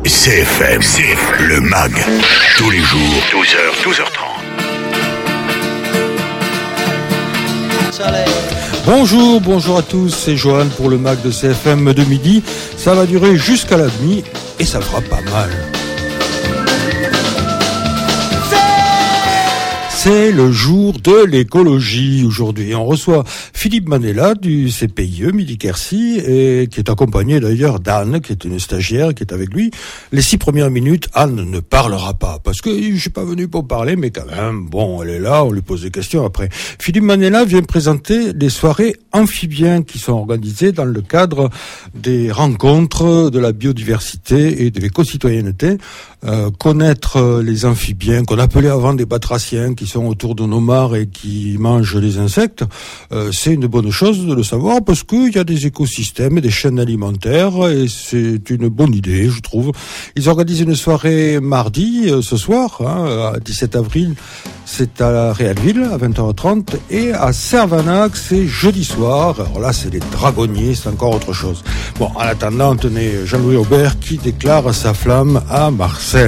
CFM, le MAG, tous les jours, 12h, 12h30. Bonjour à tous, c'est Johan pour le MAG de CFM de midi. Ça va durer jusqu'à la nuit et ça fera pas mal. C'est le jour de l'écologie aujourd'hui. On reçoit Philippe Manella du CPIE Midi Quercy et qui est accompagné d'ailleurs d'Anne, qui est une stagiaire qui est avec lui. Les 6 premières minutes, Anne ne parlera pas parce que je suis pas venu pour parler, mais quand même, bon, elle est là, on lui pose des questions après. Philippe Manella vient présenter des soirées amphibiens qui sont organisées dans le cadre des rencontres de la biodiversité et de l'éco-citoyenneté. Connaître les amphibiens qu'on appelait avant des batraciens qui sont autour de nos mares et qui mangent les insectes, c'est une bonne chose de le savoir parce qu'il y a des écosystèmes et des chaînes alimentaires et c'est une bonne idée, je trouve. Ils organisent une soirée mardi, ce soir, à 17 avril, c'est à Réalville à 20h30 et à Servanac, c'est jeudi soir. Alors là, c'est les dragonniers, c'est encore autre chose. Bon, en attendant, tenez Jean-Louis Aubert qui déclare sa flamme à Marcel.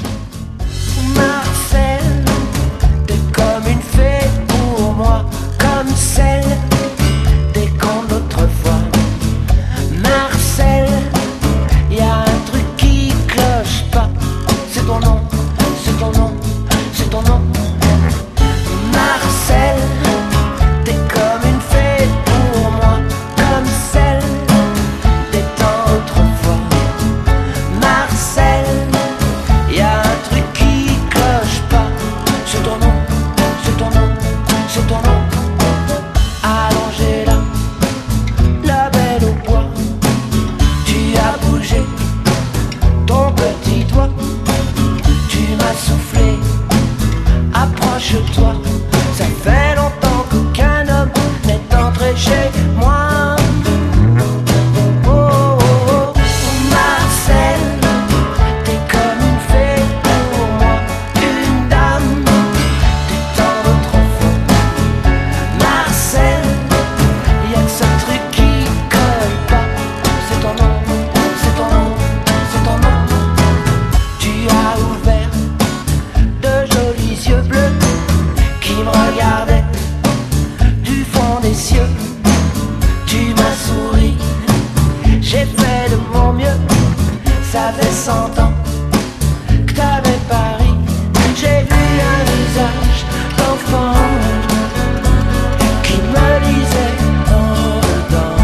Marcel, t'es comme une fée pour moi, comme celle des contes d'autrefois. Marcel, y a un truc qui cloche pas. C'est ton nom, c'est ton nom, c'est ton nom. Marcel, t'es comme une fée pour moi, comme celle des temps d'autrefois. Marcel, y a un truc qui cloche pas. C'est ton nom, c'est ton nom, c'est ton nom. Allongé là, la belle au bois. Tu as bougé ton petit doigt. Tu m'as soufflé, approche-toi. Ça fait longtemps qu'aucun homme n'est entré chez moi. Oh, oh, oh. Marcel, t'es comme une fée pour moi, une dame du temps d'autrefois. Marcel, y'a que ce truc qui colle pas. C'est ton nom, c'est ton nom, c'est ton nom. Tu as ouvert de jolis yeux bleus qui me regardaient du fond des cieux. Tu m'as souri, j'ai fait de mon mieux. Ça fait 100 ans que t'avais pari. J'ai vu un visage d'enfant qui me lisait en dedans.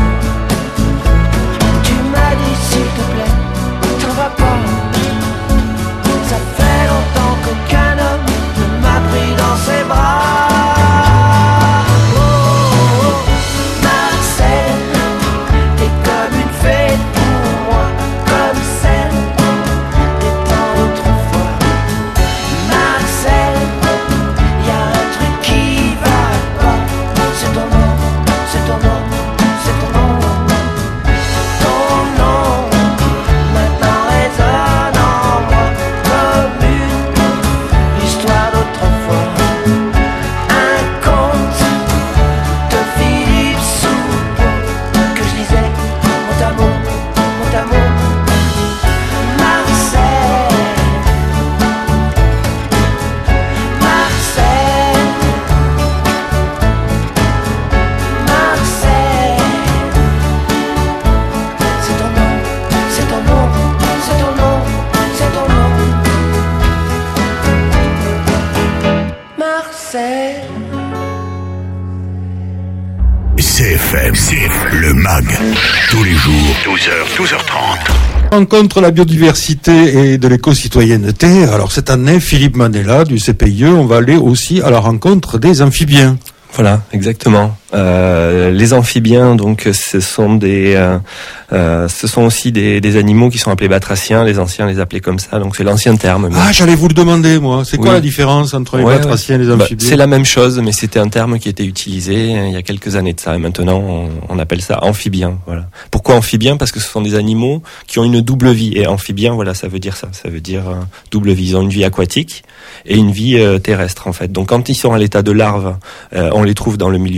Tu m'as dit s'il te plaît, t'en vas pas. Ça fait longtemps qu'aucun homme ne m'a pris dans ses bras. Oh, oh, oh. Marcel, t'es comme une fée pour moi, comme celle des temps d'autrefois. Marcel, y a un truc qui va pas. C'est ton nom, c'est ton nom, c'est ton nom. Ton nom maintenant résonne en moi comme une histoire d'autrefois. Un conte de Philippe Soupeau que je lisais mot à mot, mot à mot. Marcel, Marcel, Marcel. C'est ton nom, c'est ton nom, c'est ton nom, c'est ton nom. Marcel. CFM, le MAG, tous les jours, 12h, 12h30. Rencontre la biodiversité et de l'éco-citoyenneté. Alors cette année, Philippe Manella du CPIE, on va aller aussi à la rencontre des amphibiens. Voilà, exactement. Les amphibiens, donc, ce sont aussi des animaux qui sont appelés batraciens. Les anciens les appelaient comme ça, donc c'est l'ancien terme. Ah, j'allais vous le demander, moi. C'est quoi la différence entre les batraciens et les amphibiens? C'est la même chose, mais c'était un terme qui était utilisé il y a quelques années de ça. Et maintenant, on appelle ça amphibien. Voilà. Pourquoi amphibien? Parce que ce sont des animaux qui ont une double vie. Et amphibien, voilà, ça veut dire ça. Ça veut dire double vie. Ils ont une vie aquatique et une vie terrestre, en fait. Donc, quand ils sont à l'état de larve, on les trouve dans le milieu aquatique.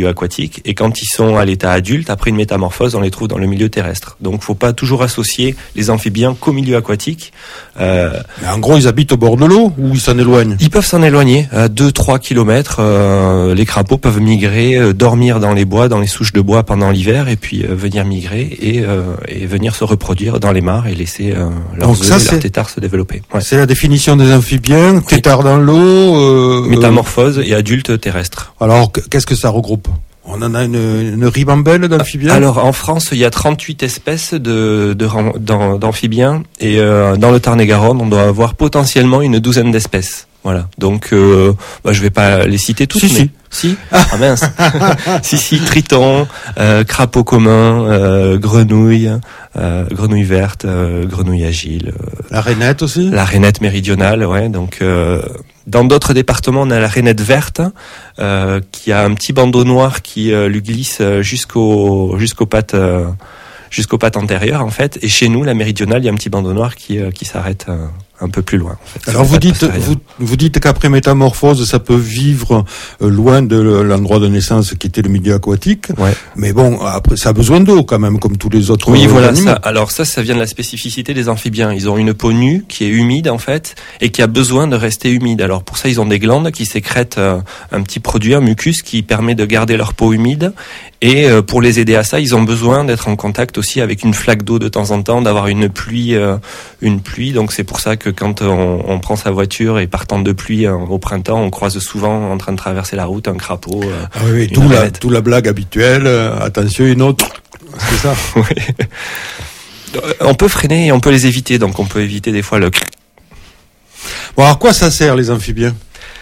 aquatique, et quand ils sont à l'état adulte, après une métamorphose, on les trouve dans le milieu terrestre. Donc faut pas toujours associer les amphibiens qu'au milieu aquatique. Mais en gros, ils habitent au bord de l'eau ou ils s'en éloignent? Ils peuvent s'en éloigner à 2-3 kilomètres. Les crapauds peuvent migrer, dormir dans les bois, dans les souches de bois pendant l'hiver, et puis venir migrer et venir se reproduire dans les mares et laisser leurs œufs et leurs têtards se développer. Ouais. C'est la définition des amphibiens, têtards dans l'eau... métamorphose et adulte terrestre. Alors, qu'est-ce que ça regroupe? On en a une ribambelle d'amphibiens? Alors, en France, il y a 38 espèces d'amphibiens, et dans le Tarn-et-Garonne, on doit avoir potentiellement une douzaine d'espèces. Voilà. Donc, je vais pas les citer toutes, Si. Ah mince. si, triton, crapaud commun, grenouille verte, grenouille agile. La rainette aussi? La rainette méridionale, ouais. Donc, dans d'autres départements, on a la rainette verte, qui a un petit bandeau noir qui lui glisse jusqu'aux pattes antérieures, en fait. Et chez nous, la méridionale, il y a un petit bandeau noir qui s'arrête un peu plus loin. En fait. Alors vous dites qu'après métamorphose, ça peut vivre loin de l'endroit de naissance qui était le milieu aquatique. Ouais. Mais bon, après, ça a besoin d'eau quand même, comme tous les autres. Oui, voilà. animaux. Ça vient de la spécificité des amphibiens. Ils ont une peau nue qui est humide en fait et qui a besoin de rester humide. Alors pour ça, ils ont des glandes qui sécrètent un petit produit, un mucus, qui permet de garder leur peau humide. Et pour les aider à ça, ils ont besoin d'être en contact aussi avec une flaque d'eau de temps en temps, d'avoir une pluie. Donc c'est pour ça que quand on prend sa voiture et partant de pluie au printemps, on croise souvent en train de traverser la route un crapaud. Oui, d'où la blague habituelle. Attention, une autre. C'est ça. Oui. On peut freiner et on peut les éviter. Donc on peut éviter des fois le. Bon, à quoi ça sert les amphibiens?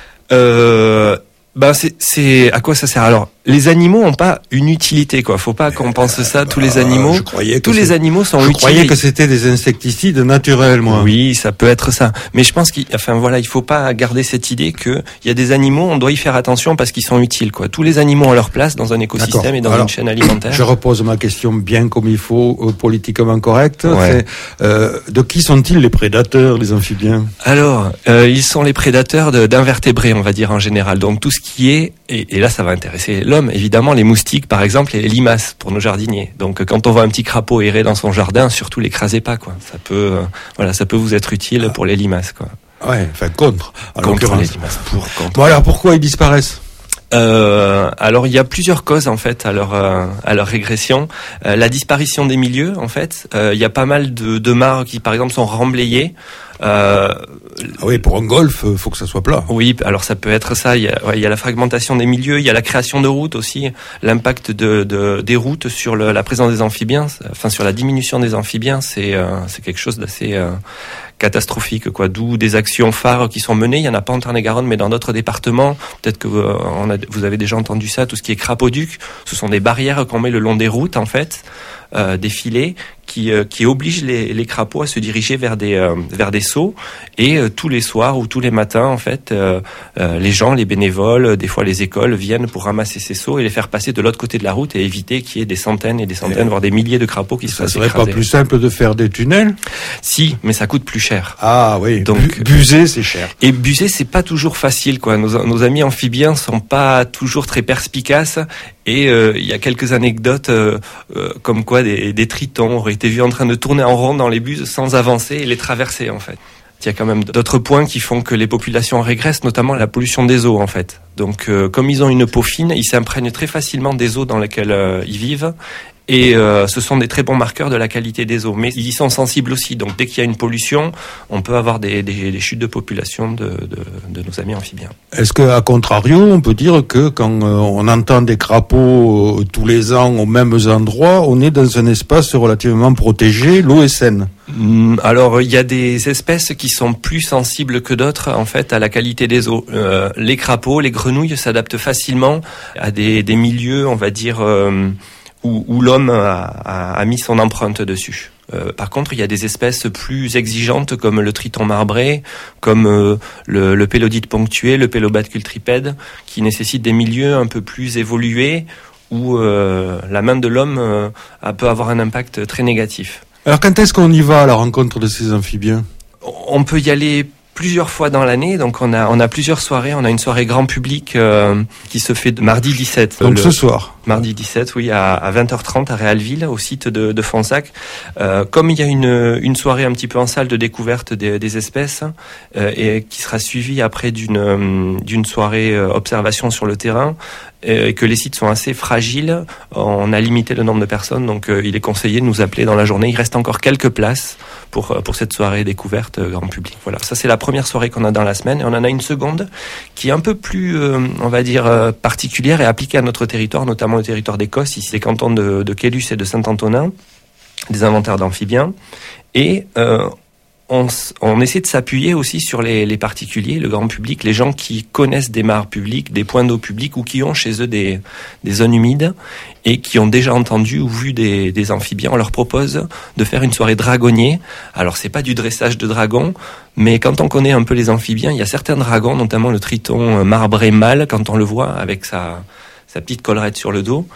C'est à quoi ça sert? Alors, les animaux ont pas une utilité, quoi. Faut pas qu'on pense ça. Tous les animaux, les animaux sont utiles. Je croyais que c'était des insecticides naturels, moi. Oui, ça peut être ça. Mais je pense il faut pas garder cette idée que il y a des animaux, on doit y faire attention parce qu'ils sont utiles, quoi. Tous les animaux ont leur place dans un écosystème et dans une chaîne alimentaire. Je repose ma question bien comme il faut, politiquement correcte. Ouais. De qui sont-ils les prédateurs, les amphibiens? Alors, ils sont les prédateurs d'invertébrés, on va dire en général. Donc tout ce qui est, et là ça va intéresser l'homme, évidemment, les moustiques par exemple et les limaces pour nos jardiniers. Donc quand on voit un petit crapaud errer dans son jardin, surtout l'écrasez pas, quoi. Ça peut vous être utile pour les limaces, quoi. Ouais, enfin contre les limaces. Bon, alors pourquoi ils disparaissent? Alors il y a plusieurs causes en fait à leur régression. La disparition des milieux, en fait, il y a pas mal de mares qui par exemple sont remblayées. Oui, pour un golf, faut que ça soit plat. Oui, alors ça peut être ça. Il y a la fragmentation des milieux, il y a la création de routes aussi, l'impact des routes sur la présence des amphibiens, sur la diminution des amphibiens, c'est quelque chose d'assez catastrophique, quoi. D'où des actions phares qui sont menées. Il y en a pas en Tarn-et-Garonne, mais dans d'autres départements. Peut-être que vous avez déjà entendu ça. Tout ce qui est crapauduc, ce sont des barrières qu'on met le long des routes, en fait, des filets qui obligent les crapauds à se diriger vers des seaux. Et tous les soirs ou tous les matins, en fait, les gens, les bénévoles, des fois les écoles viennent pour ramasser ces seaux et les faire passer de l'autre côté de la route et éviter qu'il y ait des centaines et des centaines, voire des milliers de crapauds qui se fassent écraser. Ça serait pas plus simple de faire des tunnels? Si, mais ça coûte plus cher. Ah oui, donc buser c'est cher. Et buser c'est pas toujours facile, quoi. Nos amis amphibiens sont pas toujours très perspicaces et il y a quelques anecdotes comme quoi des tritons auraient été vus en train de tourner en rond dans les buses sans avancer et les traverser, en fait. Il y a quand même d'autres points qui font que les populations régressent, notamment la pollution des eaux, en fait. Donc comme ils ont une peau fine, ils s'imprègnent très facilement des eaux dans lesquelles ils vivent. Et ce sont des très bons marqueurs de la qualité des eaux. Mais ils y sont sensibles aussi. Donc dès qu'il y a une pollution, on peut avoir des chutes de population de nos amis amphibiens. Est-ce qu'à contrario, on peut dire que quand on entend des crapauds tous les ans aux mêmes endroits, on est dans un espace relativement protégé, l'eau est saine? Alors, il y a des espèces qui sont plus sensibles que d'autres, en fait, à la qualité des eaux. Les crapauds, les grenouilles s'adaptent facilement à des milieux, on va dire, où l'homme a mis son empreinte dessus. Par contre, il y a des espèces plus exigeantes comme le triton marbré, comme le pélodite ponctué, le pélobate cultripède, qui nécessitent des milieux un peu plus évolués où la main de l'homme peut avoir un impact très négatif. Alors quand est-ce qu'on y va à la rencontre de ces amphibiens? On peut y aller plusieurs fois dans l'année, donc on a plusieurs soirées. On a une soirée grand public qui se fait mardi 17. Donc ce soir. Mardi 17, oui, à 20h30 à Réalville, au site de Fonsac. Comme il y a une soirée un petit peu en salle de découverte des espèces, et qui sera suivie après d'une soirée observation sur le terrain, et que les sites sont assez fragiles, on a limité le nombre de personnes, donc il est conseillé de nous appeler dans la journée. Il reste encore quelques places pour cette soirée découverte grand public. Voilà, ça c'est la première soirée qu'on a dans la semaine, et on en a une seconde qui est un peu plus, on va dire, particulière et appliquée à notre territoire, notamment le territoire d'Écosse, ici les cantons de Quélus et de Saint-Antonin, des inventaires d'amphibiens, et on essaie de s'appuyer aussi sur les particuliers, le grand public, les gens qui connaissent des mares publiques, des points d'eau publics, ou qui ont chez eux des zones humides et qui ont déjà entendu ou vu des amphibiens. On leur propose de faire une soirée dragonnier. Alors c'est pas du dressage de dragons, mais quand on connaît un peu les amphibiens, il y a certains dragons, notamment le triton marbré mâle, quand on le voit avec sa petite collerette sur le dos,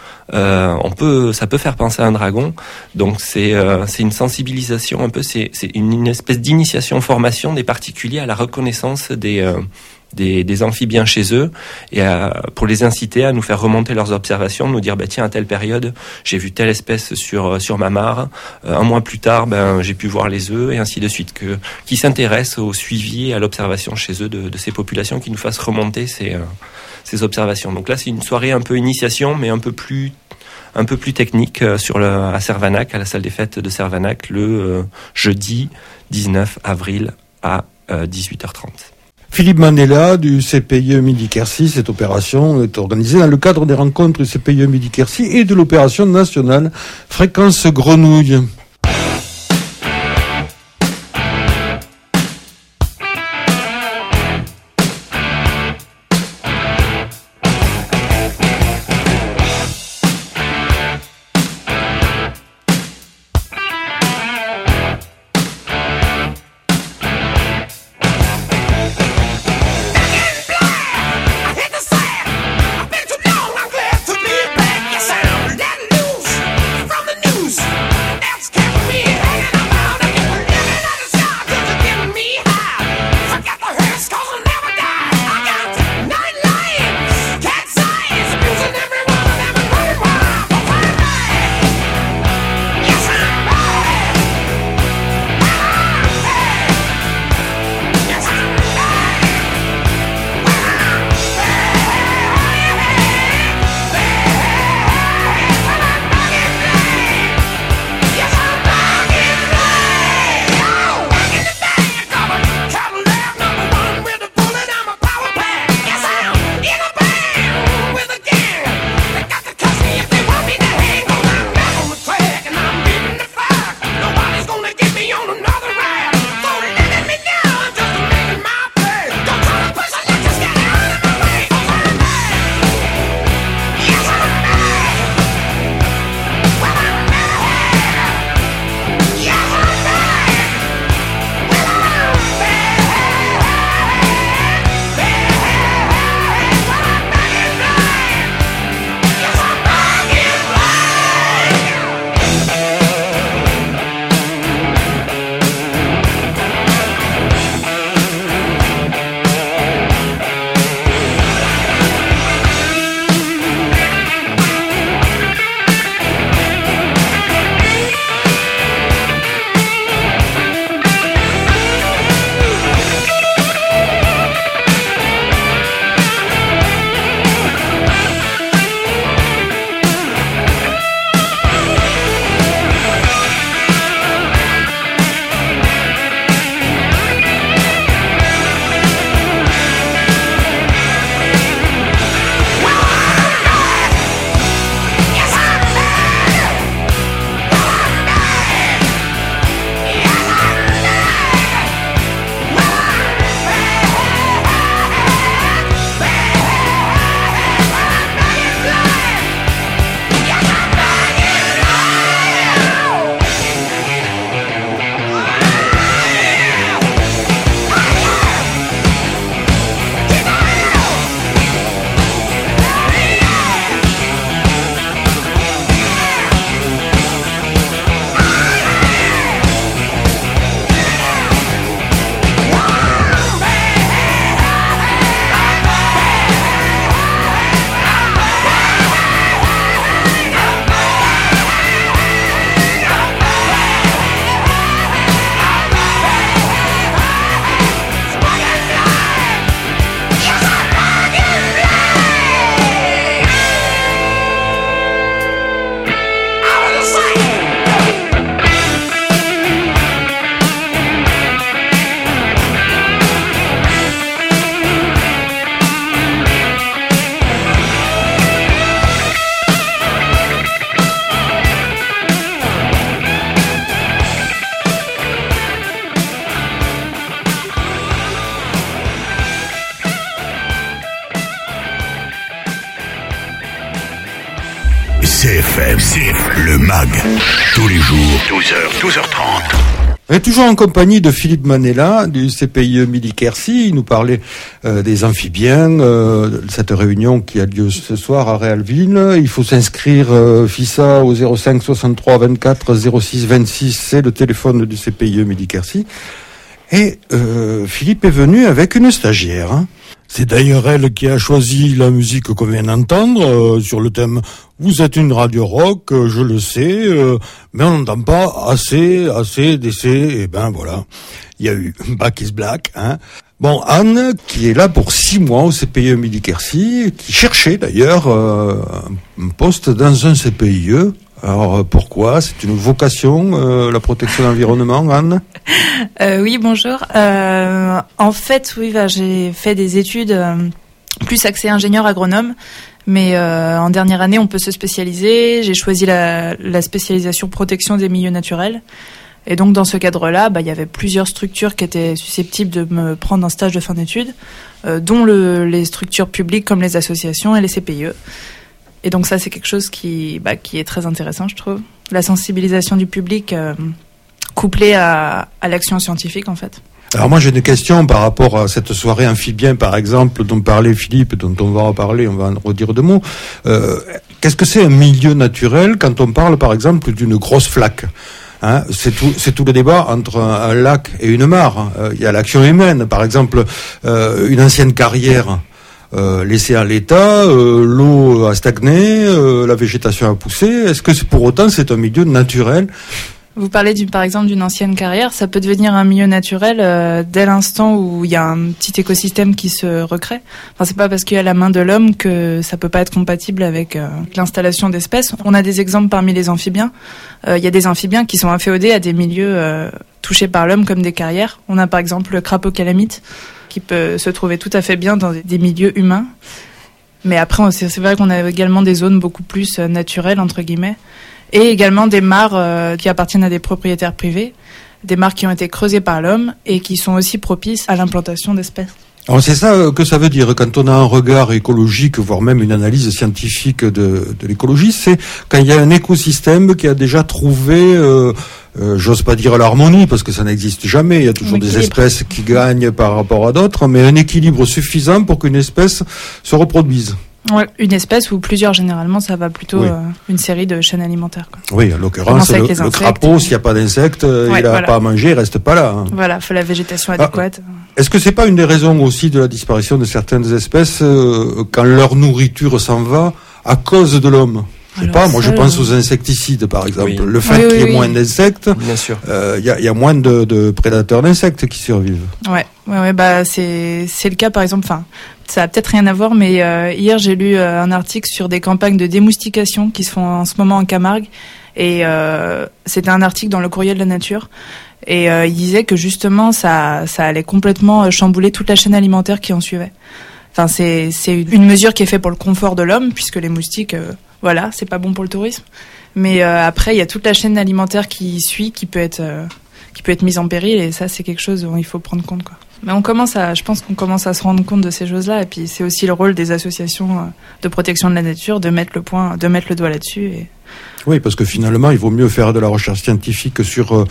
ça peut faire penser à un dragon. Donc c'est une sensibilisation un peu, c'est une espèce d'initiation, formation des particuliers à la reconnaissance des amphibiens chez eux, et pour les inciter à nous faire remonter leurs observations, nous dire tiens, à telle période j'ai vu telle espèce sur ma mare, un mois plus tard j'ai pu voir les œufs, et ainsi de suite, qui s'intéressent au suivi et à l'observation chez eux de ces populations, qui nous fassent remonter ces observations. Donc là c'est une soirée un peu initiation, mais un peu plus technique à Servanac, à la salle des fêtes de Servanac, le jeudi 19 avril à 18h30. Philippe Manella du CPIE Midi-Quercy. Cette opération est organisée dans le cadre des rencontres du CPIE Midi-Quercy et de l'opération nationale Fréquence Grenouille. Let's FM, c'est le MAG. Tous les jours, 12h, 12h30. On est toujours en compagnie de Philippe Manella du CPIE Midi-Quercy. Il nous parlait des amphibiens, de cette réunion qui a lieu ce soir à Réalville. Il faut s'inscrire FISA au 05 63 24 06 26, c'est le téléphone du CPIE Midi-Quercy. Et Philippe est venu avec une stagiaire. Hein. C'est d'ailleurs elle qui a choisi la musique qu'on vient d'entendre sur le thème « Vous êtes une radio rock, je le sais, mais on n'entend pas assez d'essais. » Et ben voilà, il y a eu « Back is Black ». Hein. Bon, Anne, qui est là pour 6 mois au CPIE Midi-Quercy, qui cherchait d'ailleurs un poste dans un CPIE. Alors pourquoi ? C'est une vocation, la protection de l'environnement, Anne ? Oui, bonjour. En fait, oui, j'ai fait des études plus axées ingénieur agronome, mais en dernière année, on peut se spécialiser. J'ai choisi la spécialisation protection des milieux naturels. Et donc, dans ce cadre-là, il y avait plusieurs structures qui étaient susceptibles de me prendre en stage de fin d'études, dont les structures publiques comme les associations et les CPIE. Et donc ça, c'est quelque chose qui est très intéressant, je trouve. La sensibilisation du public couplée à l'action scientifique, en fait. Alors moi, j'ai des questions par rapport à cette soirée amphibien, par exemple, dont parlait Philippe, dont on va reparler, on va en redire 2 mots. Qu'est-ce que c'est un milieu naturel quand on parle, par exemple, d'une grosse flaque ? Hein, c'est tout le débat entre un lac et une mare. Il y a l'action humaine, par exemple, une ancienne carrière laissée à l'état, l'eau a stagné, la végétation a poussé. Est-ce que pour autant c'est un milieu naturel ? Vous parlez par exemple d'une ancienne carrière, ça peut devenir un milieu naturel dès l'instant où il y a un petit écosystème qui se recrée. Enfin, c'est pas parce qu'il y a la main de l'homme que ça peut pas être compatible avec l'installation d'espèces. On a des exemples parmi les amphibiens. Il y a des amphibiens qui sont inféodés à des milieux touchés par l'homme comme des carrières. On a par exemple le crapaud calamite qui peut se trouver tout à fait bien dans des milieux humains. Mais après, c'est vrai qu'on a également des zones beaucoup plus naturelles, entre guillemets, et également des mares qui appartiennent à des propriétaires privés, des mares qui ont été creusées par l'homme et qui sont aussi propices à l'implantation d'espèces. Alors c'est ça que ça veut dire quand on a un regard écologique, voire même une analyse scientifique de l'écologie, c'est quand il y a un écosystème qui a déjà trouvé, j'ose pas dire l'harmonie parce que ça n'existe jamais, il y a toujours des espèces qui gagnent par rapport à d'autres, mais un équilibre suffisant pour qu'une espèce se reproduise. Ouais, une espèce ou plusieurs, généralement, ça va plutôt une série de chaînes alimentaires. Quoi. Oui, en l'occurrence, le crapaud, s'il n'y a pas d'insectes, il n'a pas à manger, il reste pas là. Hein. Voilà, il faut la végétation adéquate. Est-ce que c'est pas une des raisons aussi de la disparition de certaines espèces quand leur nourriture s'en va à cause de l'homme ? Je sais pas, moi je pense aux insecticides par exemple. Oui. Le fait qu'il y ait moins d'insectes, bien sûr, y a moins de prédateurs d'insectes qui survivent. Ouais, c'est le cas par exemple. Enfin, ça a peut-être rien à voir, mais hier j'ai lu un article sur des campagnes de démoustication qui se font en ce moment en Camargue, et c'était un article dans le Courrier de la Nature. Et il disait que justement ça allait complètement chambouler toute la chaîne alimentaire qui en suivait. Enfin, c'est une mesure qui est faite pour le confort de l'homme, puisque les moustiques, c'est pas bon pour le tourisme. Mais après, il y a toute la chaîne alimentaire qui suit, qui peut être mise en péril, et ça, c'est quelque chose dont il faut prendre compte, quoi. Mais je pense qu'on commence à se rendre compte de ces choses-là, et puis c'est aussi le rôle des associations de protection de la nature de mettre le doigt là-dessus. Et... Oui, parce que finalement, il vaut mieux faire de la recherche scientifique sur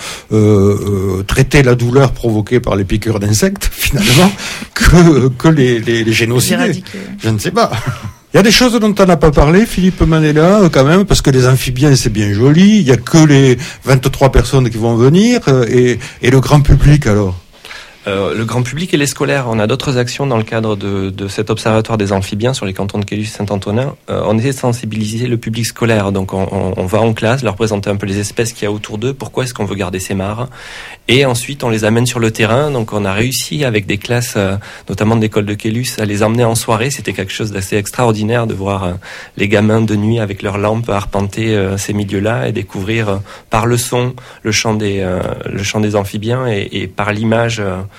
traiter la douleur provoquée par les piqûres d'insectes, finalement, que les génocider. Je ne sais pas. Il y a des choses dont on n'a pas parlé, Philippe Manella, quand même, parce que les amphibiens, c'est bien joli. Il y a que les 23 personnes qui vont venir, et le grand public, alors. Le grand public et les scolaires. On a d'autres actions dans le cadre de cet observatoire des amphibiens sur les cantons de Caylus et Saint-Antonin. On essaie de sensibiliser le public scolaire. Donc on va en classe, leur présenter un peu les espèces qu'il y a autour d'eux, pourquoi est-ce qu'on veut garder ces mares. Et ensuite on les amène sur le terrain. Donc on a réussi avec des classes, notamment de l'école de Caylus, à les emmener en soirée. C'était quelque chose d'assez extraordinaire de voir les gamins de nuit avec leurs lampes arpenter ces milieux-là et découvrir par le son le chant des amphibiens et par l'image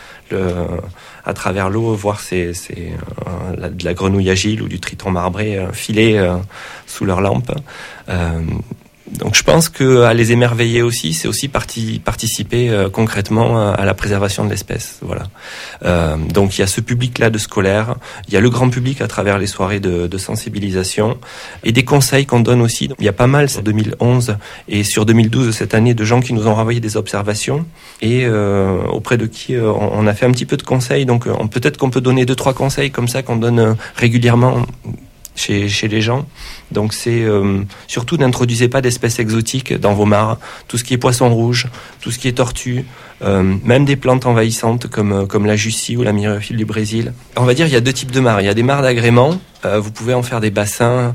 à travers l'eau, voir de la grenouille agile ou du triton marbré filer sous leur lampe. Donc je pense que à les émerveiller aussi, c'est aussi participer concrètement à la préservation de l'espèce. Voilà. Donc il y a ce public-là de scolaires, il y a le grand public à travers les soirées de sensibilisation et des conseils qu'on donne aussi. Il y a pas mal sur 2011 et sur 2012 cette année de gens qui nous ont renvoyé des observations et auprès de qui on a fait un petit peu de conseils. Donc peut-être qu'on peut donner 2-3 conseils comme ça qu'on donne régulièrement chez les gens. Donc c'est surtout n'introduisez pas d'espèces exotiques dans vos mares. Tout ce qui est poisson rouge, tout ce qui est tortue, même des plantes envahissantes comme la jussie ou la myriophylle du Brésil. On va dire il y a 2 types de mares. Il y a des mares d'agrément. Vous pouvez en faire des bassins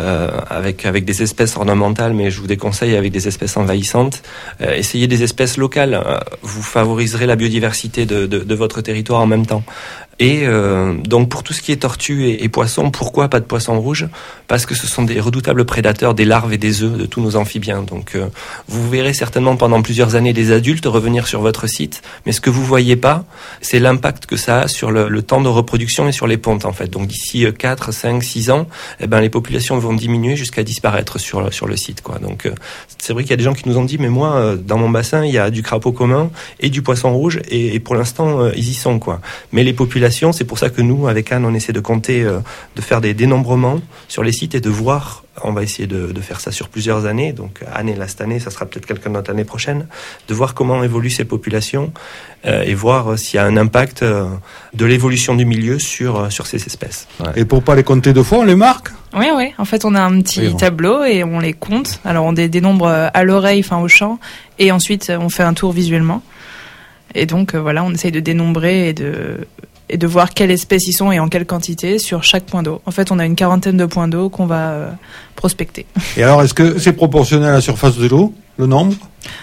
avec des espèces ornementales, mais je vous déconseille avec des espèces envahissantes. Essayez des espèces locales. Vous favoriserez la biodiversité de votre territoire en même temps. Et donc pour tout ce qui est tortue et poisson, pourquoi pas de poisson rouge ? Parce que ce sont des redoutables prédateurs des larves et des œufs de tous nos amphibiens. Donc vous verrez certainement pendant plusieurs années des adultes revenir sur votre site, mais ce que vous voyez pas, c'est l'impact que ça a sur le temps de reproduction et sur les pontes en fait. Donc d'ici 4, 5, 6 ans, les populations vont diminuer jusqu'à disparaître sur le site, quoi. Donc c'est vrai qu'il y a des gens qui nous ont dit mais moi dans mon bassin il y a du crapaud commun et du poisson rouge et pour l'instant ils y sont, quoi. Mais les populations, c'est pour ça que nous avec Anne on essaie de compter, de faire des dénombrements sur les sites et de voir. On va essayer de faire ça sur plusieurs années. Donc Anne est là cette année, ça sera peut-être quelqu'un d'autre l'année prochaine, de voir comment évoluent ces populations et voir s'il y a un impact de l'évolution du milieu sur ces espèces. Ouais. Et pour pas les compter 2 fois, on les marque ? Oui. En fait, on a un petit tableau et on les compte. Alors on dénombre à l'oreille, enfin au champ, et ensuite on fait un tour visuellement. Et donc voilà, on essaye de dénombrer et de voir quelles espèces ils sont et en quelle quantité sur chaque point d'eau. En fait, on a une 40aine de points d'eau qu'on va prospecter. Et alors, est-ce que c'est proportionnel à la surface de l'eau, le nombre ?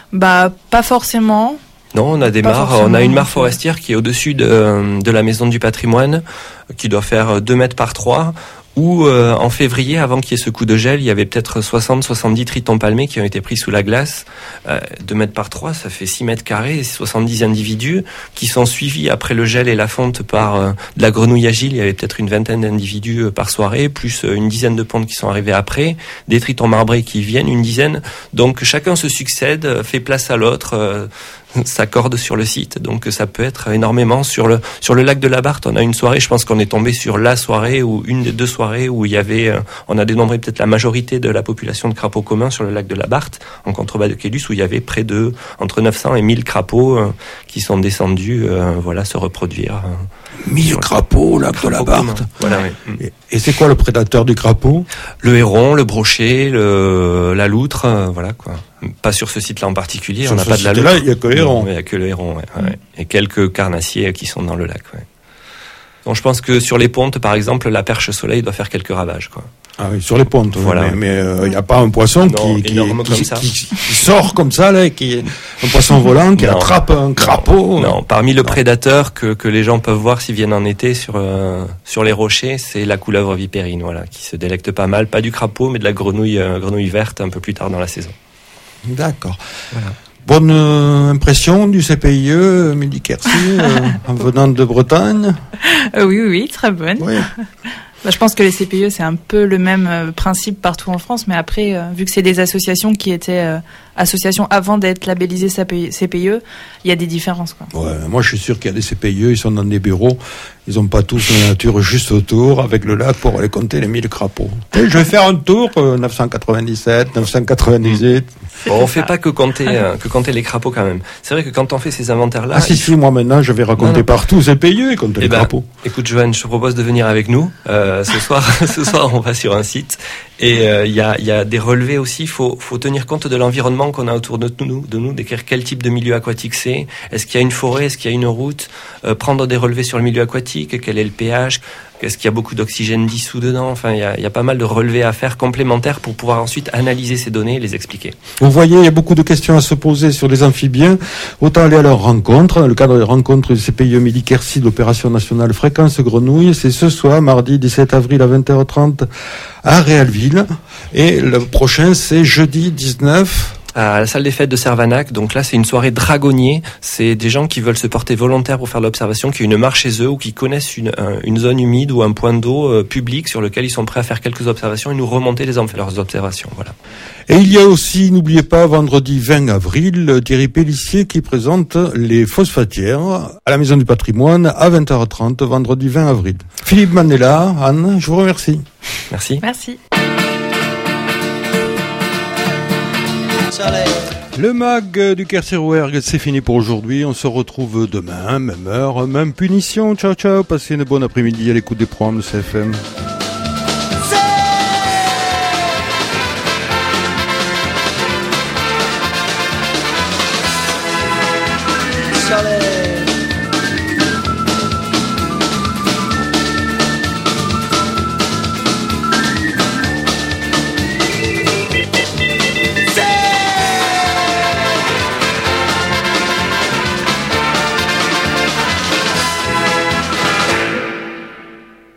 Pas forcément. Non, on a des mares. On a une mare forestière qui est au-dessus de la maison du patrimoine, qui doit faire 2 mètres par 3. Où en février, avant qu'il y ait ce coup de gel, il y avait peut-être 60-70 tritons palmés qui ont été pris sous la glace. 2 mètres par 3, ça fait 6 mètres carrés et 70 individus qui sont suivis après le gel et la fonte par de la grenouille agile. Il y avait peut-être une 20aine d'individus par soirée, plus une dizaine de pontes qui sont arrivés après, des tritons marbrés qui viennent, une dizaine. Donc chacun se succède, fait place à l'autre, s'accorde sur le site. Donc ça peut être énormément. Sur le lac de la Barthe, on a une soirée, je pense qu'on est tombé sur la soirée ou une des 2 soirées où il y avait, on a dénombré peut-être la majorité de la population de crapauds communs sur le lac de la Barthe, en contrebas de Quélus, où il y avait près de entre 900 et 1000 crapauds qui sont descendus se reproduire. 1000 crapauds au lac de la Barthe. Voilà, oui. Et c'est quoi le prédateur du crapaud ? Le héron, le brochet, la loutre, voilà quoi. Pas sur ce site-là en particulier, on n'a pas de la loutre. Là, il y a que le héron. Il y a que le héron, ouais. Et quelques carnassiers qui sont dans le lac, ouais. Donc je pense que sur les pontes, par exemple, la perche soleil doit faire quelques ravages, quoi. Ah oui, sur les pontes. Voilà. Mais il n'y a pas un poisson qui sort comme ça, là, un poisson volant qui attrape un crapaud. Non, parmi le prédateur que les gens peuvent voir s'ils viennent en été sur les rochers, c'est la couleuvre vipérine, voilà, qui se délecte pas mal, pas du crapaud, mais de la grenouille verte un peu plus tard dans la saison. D'accord. Voilà. Bonne impression du CPIE, Milly Quercy, en venant de Bretagne. Oui, très bonne. Oui. Je pense que les CPIE, c'est un peu le même principe partout en France, mais après, vu que c'est des associations qui étaient associations avant d'être labellisées CPIE, il y a des différences, quoi. Ouais, moi je suis sûr qu'il y a des CPIE, ils sont dans des bureaux, ils n'ont pas tous la nature juste autour, avec le lac pour aller compter les 1000 crapauds. Et je vais faire un tour, 997, 998. Bon, on fait pas que compter les crapauds quand même. C'est vrai que quand on fait ces inventaires-là... Ah si, moi maintenant je vais raconter partout CPIE et compter les crapauds. Écoute Joanne, je te propose de venir avec nous. Ce soir on va sur un site et il y a des relevés aussi. Faut tenir compte de l'environnement qu'on a autour de nous, décrire quel type de milieu aquatique c'est. Est-ce qu'il y a une forêt, est-ce qu'il y a une route, prendre des relevés sur le milieu aquatique, quel est le pH, est-ce qu'il y a beaucoup d'oxygène dissous dedans. Enfin, il y a pas mal de relevés à faire complémentaires pour pouvoir ensuite analyser ces données et les expliquer. Vous voyez, il y a beaucoup de questions à se poser sur les amphibiens. Autant aller à leur rencontre. Dans le cadre des rencontres du CPIE Milly Quercy de l'opération nationale Fréquence Grenouille, c'est ce soir, mardi 17 avril à 20h30 à Réalville. Et le prochain, c'est jeudi 19 À la salle des fêtes de Servanac. Donc là, c'est une soirée dragonnier. C'est des gens qui veulent se porter volontaires pour faire l'observation, qui ont une mare chez eux ou qui connaissent une zone humide ou un point d'eau public sur lequel ils sont prêts à faire quelques observations et nous remonter leurs observations. Voilà. Et il y a aussi, n'oubliez pas, vendredi 20 avril, Thierry Pellissier qui présente les phosphatières à la Maison du Patrimoine à 20h30, vendredi 20 avril. Philippe Manella, Anne, je vous remercie. Merci. Merci. Le mag du Kerserouerg, c'est fini pour aujourd'hui. On se retrouve demain, même heure, même punition. Ciao, ciao. Passez une bonne après-midi à l'écoute des programmes de CFM. Soleil.